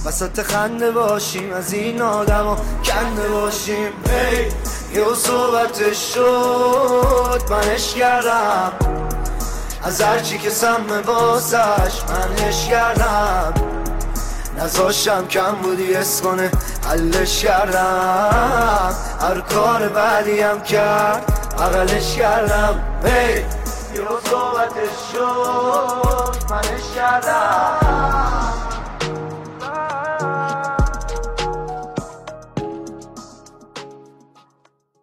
وسط خنده باشیم، از این آدم ها کنده باشیم. یه صحبتش شد منش کردم، از هرچی که سمه باسش منش کردم، نزاشم کم بودی اس کنه حلش کردم، هر کار بعدی هم کرد بغلش کردم. یه صحبتش شد منش کردم،